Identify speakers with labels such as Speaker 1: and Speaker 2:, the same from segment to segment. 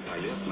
Speaker 1: полезно.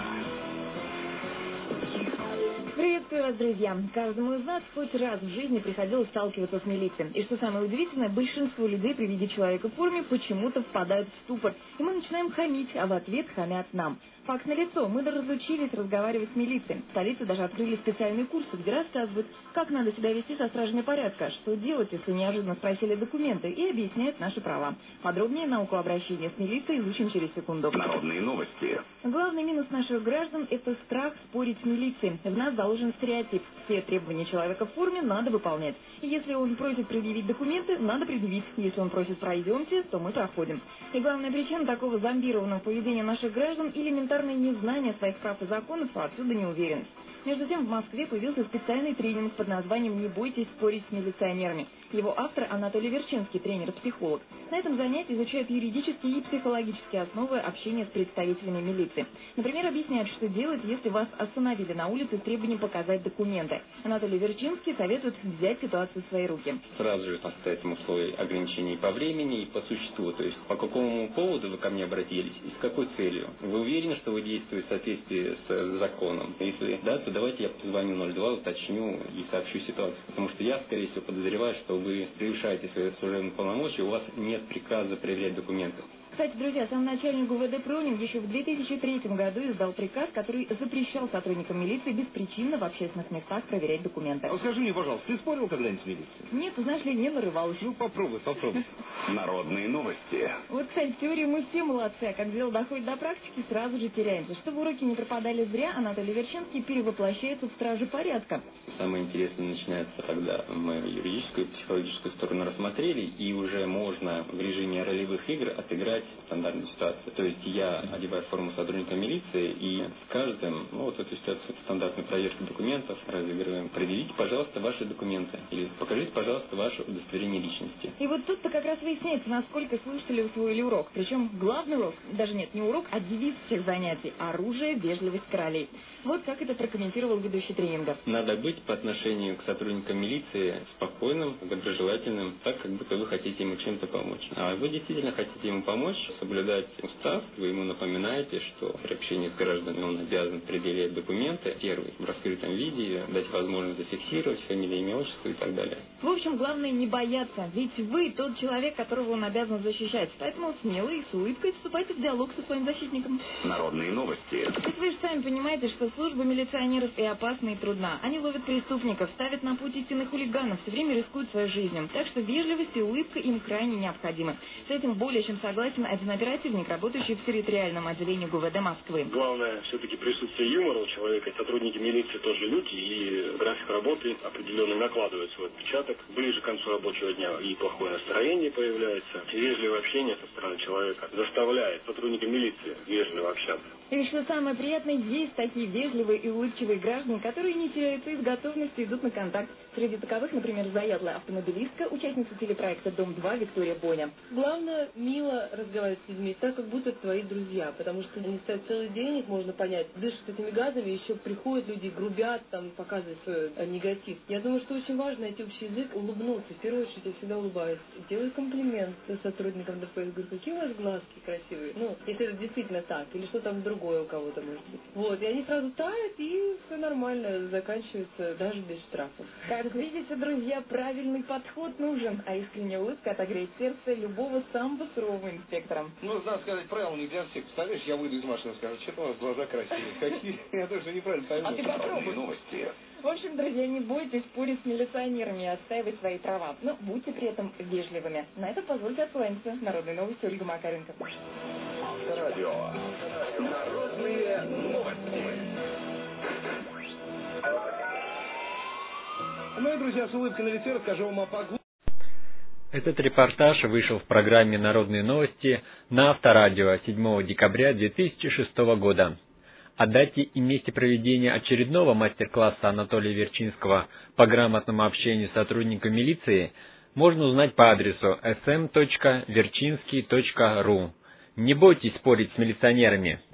Speaker 2: Приветствую вас, друзья! Каждому из нас хоть раз в жизни приходилось сталкиваться с милицией. И что самое удивительное, большинство людей при виде человека в форме почему-то впадают в ступор. И мы начинаем хамить, а в ответ хамят нам. Факт налицо, мы разучились разговаривать с милицией. В столице даже открыли специальные курсы, где рассказывают, как надо себя вести со стражами порядка, что делать, если неожиданно спросили документы, и объясняют наши права. Подробнее науку обращения с милицией изучим через секунду.
Speaker 1: Народные новости.
Speaker 2: Главный минус наших граждан – это страх спорить с милицией. В нас заложен стереотип. Все требования человека в форме надо выполнять. И если он просит предъявить документы, надо предъявить. Если он просит «пройдемте», то мы проходим. И главная причина такого зомбированного поведения наших граждан – элементарное незнание своих прав и законов, а отсюда неуверенность. Между тем, в Москве появился специальный тренинг под названием «Не бойтесь спорить с милиционерами». Его автор Анатолий Верчинский, тренер-психолог. На этом занятии изучают юридические и психологические основы общения с представителями милиции. Например, объясняют, что делать, если вас остановили на улице с требованием показать документы. Анатолий Верчинский советует взять ситуацию в свои руки.
Speaker 3: Сразу же поставить им условия ограничений по времени и по существу. То есть, по какому поводу вы ко мне обратились и с какой целью. Вы уверены, что вы действуете в соответствии с законом? Если да, то давайте я позвоню 02, уточню и сообщу ситуацию. Потому что я, скорее всего, подозреваю, что вы превышаете свои служебные полномочия, у вас нет приказа проверять документы.
Speaker 2: Кстати, друзья, сам начальник ГУВД Пронин еще в 2003 году издал приказ, который запрещал сотрудникам милиции беспричинно в общественных местах проверять документы.
Speaker 4: А скажи мне, пожалуйста, ты спорил когда-нибудь с милицией?
Speaker 2: Нет, знаешь ли, не нарывалась.
Speaker 4: Ну, попробуй.
Speaker 1: Народные новости.
Speaker 2: Вот, кстати, в теории мы все молодцы, а как дело доходит до практики, сразу же теряемся. Чтобы уроки не пропадали зря, Анатолий Верчинский перевоплощается в стражи порядка.
Speaker 3: Самое интересное начинается, когда мы юридическую и психологическую сторону рассмотрели, и уже можно в режиме ролевых игр отыграть стандартную ситуацию. То есть я одеваю форму сотрудника милиции, и с каждым, вот эту ситуацию стандартной проверки документов разыгрываем. Предъявите, пожалуйста, ваши документы. Или покажите, пожалуйста, ваше удостоверение личности.
Speaker 2: И вот тут-то как раз выясняется, насколько слушатели усвоили урок. Причем главный урок, даже нет, не урок, а девиз всех занятий – оружие, вежливость королей. Вот как это прокомментировал ведущий тренинга.
Speaker 3: Надо быть по отношению к сотрудникам милиции спокойным, доброжелательным, так, как будто вы хотите ему чем-то помочь. А вы действительно хотите ему помочь, соблюдать устав, вы ему напоминаете, что при общении с гражданами он обязан предъявлять документы, первый, в раскрытом виде, дать возможность зафиксировать фамилию, имя, отчество и так далее.
Speaker 2: В общем, главное не бояться, ведь вы тот человек, которого он обязан защищать. Поэтому смело и с улыбкой вступайте в диалог со своим защитником.
Speaker 1: Народные новости.
Speaker 2: Ведь вы же сами понимаете, что служба милиционеров и опасна, и трудна. Они ловят преступников, ставят на путь истинных хулиганов, все время рискуют своей жизнью. Так что вежливость и улыбка им крайне необходимы. С этим более чем согласен один оперативник, работающий в территориальном отделении ГУВД Москвы.
Speaker 5: Главное все-таки присутствие юмора у человека. Сотрудники милиции тоже люди, и график работы определенно накладывает свой отпечаток. Ближе к концу рабочего дня и плохое настроение появляется. Вежливое общение со стороны человека заставляет сотрудника милиции вежливо общаться.
Speaker 2: И что самое приятное, есть такие вежливые и улыбчивые граждане, которые не теряются и с готовностью идут на контакт. Среди таковых, например, заядлая автомобилистка, участница телепроекта «Дом-2» Виктория Боня.
Speaker 6: Главное, мило разговаривать с людьми, так, как будто твои друзья, потому что они стоят целый день, их можно понять, дышат этими газами, еще приходят люди, грубят, там, показывают свой негатив. Я думаю, что очень важно найти общий язык, улыбнуться. В первую очередь, я всегда улыбаюсь. Делаю комплимент сотрудникам ДПС, говорю, какие у вас глазки красивые. Ну, если это действительно так, или что там другое у кого-то может быть. Вот, и они сразу тают, и все нормально, заканчивается даже без штрафов.
Speaker 2: Как видите, друзья, правильный подход нужен, а искренняя улыбка отогреет сердце любого самого сурового инспектора.
Speaker 4: Ну, надо сказать, правила не для всех. Представляешь, я выйду из машины и скажу, что у вас глаза красивые. Какие? Я тоже неправильно пойму.
Speaker 2: А ты попробуй.
Speaker 1: Новости.
Speaker 2: В общем, друзья, не бойтесь спорить с милиционерами и отстаивать свои права, но будьте при этом вежливыми. На это позвольте откланяться. Народные новости, Ольга Макаренко.
Speaker 1: Радио. Народные новости.
Speaker 4: Ну и, друзья, с улыбкой на лице расскажу вам о погоде.
Speaker 7: Этот репортаж вышел в программе «Народные новости» на Авторадио 7 декабря 2006 года. О дате и месте проведения очередного мастер-класса Анатолия Верчинского по грамотному общению с сотрудниками милиции можно узнать по адресу sm.verchinsky.ru. Не бойтесь спорить с милиционерами.